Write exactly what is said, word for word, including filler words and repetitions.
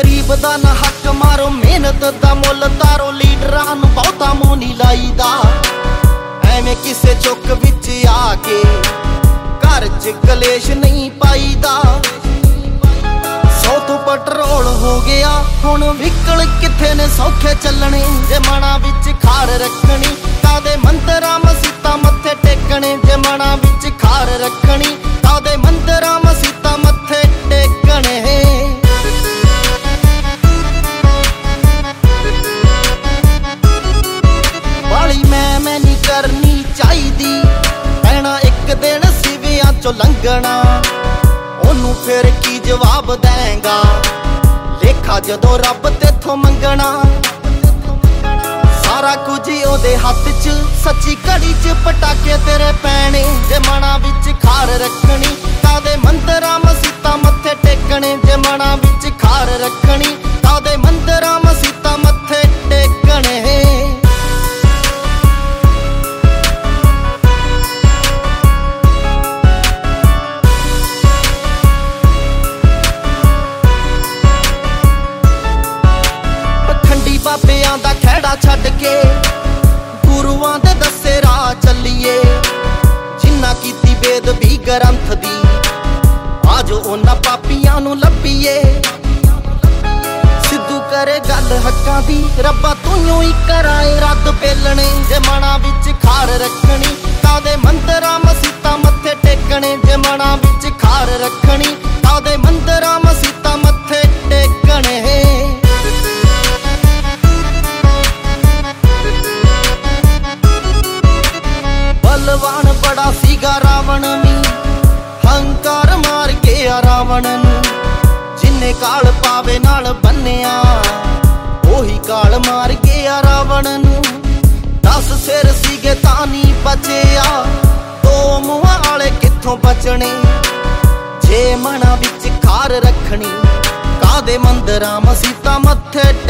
गरीब दा ना हक मारो, मेहनत दा मुल तारो, लीडरां नूं बहुता मोह नहीं लाईदा। एवें किसे चुक विच आके घर च कलेश नहीं पाईदा। सौ तो पेट्रोल हो गया हुण विकल किथे ने सौखे चलने, जे मना विच खार रखनी तादे मंदरां मसीतां मत्थे टेकने, जे मना विच खार रखनी तादे मंदरां मसीतां मत्थे टेकने। बाली मैं मैं नहीं करनी चाहिदी, पैना एक दिन सिवियां चो लंघना, ओनू फिर की जवाब देंगा लेखा जदों रब तेथों मंगना। सारा कुछ ही ओदे हथ च, सच्ची घड़ी च पटाके तेरे पैने, जे मना विच खार रखनी तादे मंदरां मसीतां मत्थे टेकने, जे मना विच खार रखनी तादे मंदरां मसीतां मत्थे टेकने। बाबियां दा खैड़ा छड्ड के गुरुआं दे दस्से राह चलीए, जिन्ना कीती बेदबी ग्रंथ दी आज उन्हां पापियां नूं लभीए। सिद्धू करे गल हक्कां दी, रब्बा तूं ही कराए रद्द पेलने, जे मना विच खार रखनी तादे मंदरां मसीतां मत्थे टेकने, जे मना विच खार रखनी तादे मंदरां मसीतां मत्थे टेकने। बलवान बड़ा सीगा रावण नी, हंकार मार गया रावण नूं, जिन्ने काल पावे नाल बन्निया ओही काल मार गया रावण नूं। दस सिर सीगे तां नहीं बचिया, दो मुहां वाले कित्थों बचने, जे मना विच खार रखनी कादे मंदरां मसीतां मत्थे